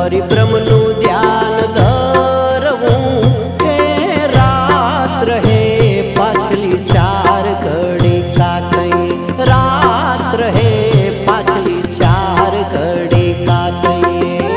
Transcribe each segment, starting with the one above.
परिभ्रमनु ध्यान धरवूं हे रात रहे पाछली 4 घड़ी का कहीं रात रहे पाछली 4 घड़ी का कहीं।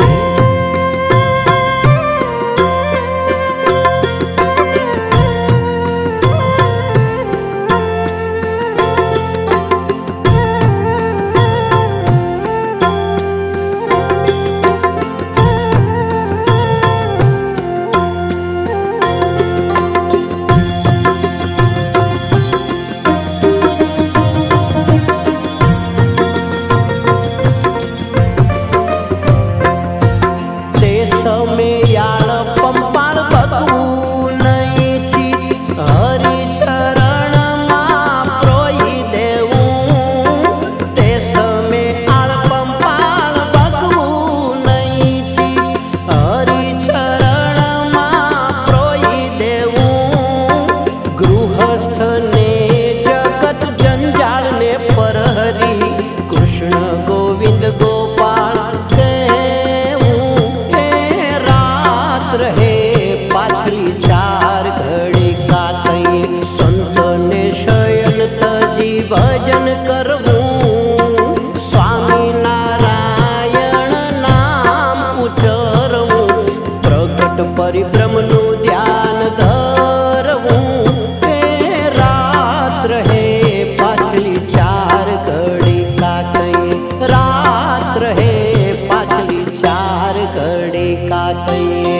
भजन करवूं स्वामी नारायण नाम उच्चरवूं प्रगट परिभ्रमनु ध्यान धरवूं हे रात रहे पाछली 4 घड़ी का कहीं रात रहे पाछली 4 घड़ी का कहीं।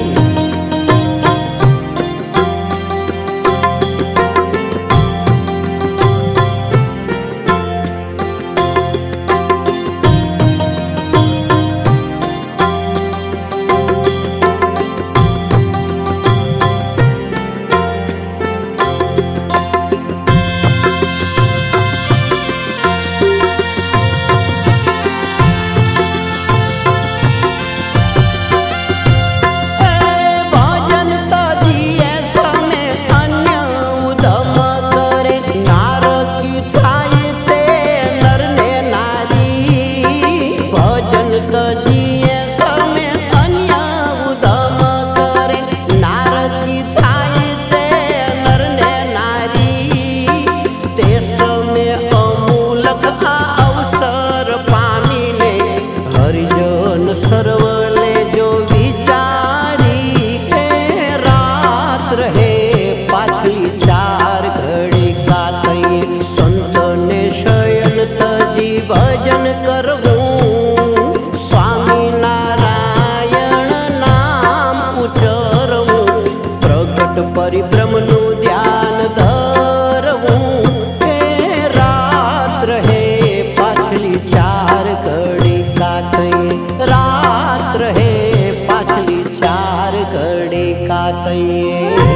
सर्वले जो विचारी हे रात रहे पाछली 4 घड़ी का कहीं संत ने शयन तजी भजन करवूं स्वामी नारायण नाम उच्चरवूं प्रगट परिभ्रमनु ध्यान धरवूं हे रात रहे पाछली 4 घड़ी का कहीं रात रहे पाछली 4 घड़ी का कहीं।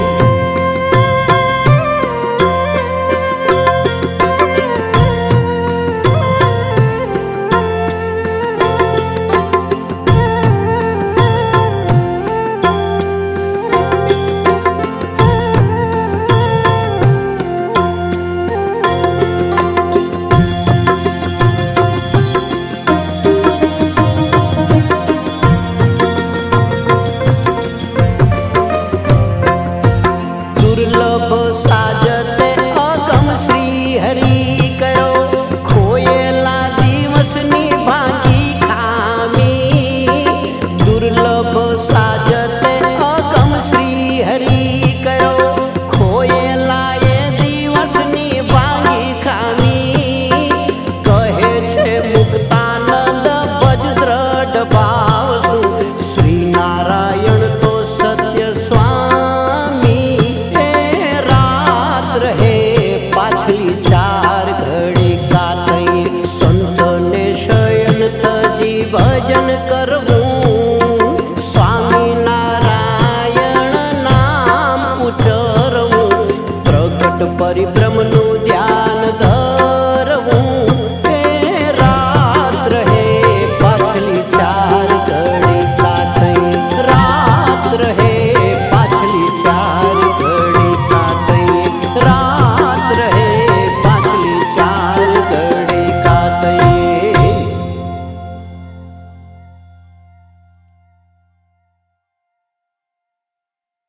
दुर्लभ साजते अगम श्री हरि करो खोयेला दिवसनी भागी खामी दुर्लभ साजते अगम श्री हरि करो खोयेला ये दिवसनी भागी खामी कहे छे मुक्तानंद बज दृढ़ भाव सु श्री नारायण तो सत्य पाछली 4 घड़ी का कहीं संत ने शयन तजी भजन करवूं स्वामी नारायण नाम उच्चरवूं प्रगट परिभ्रमनु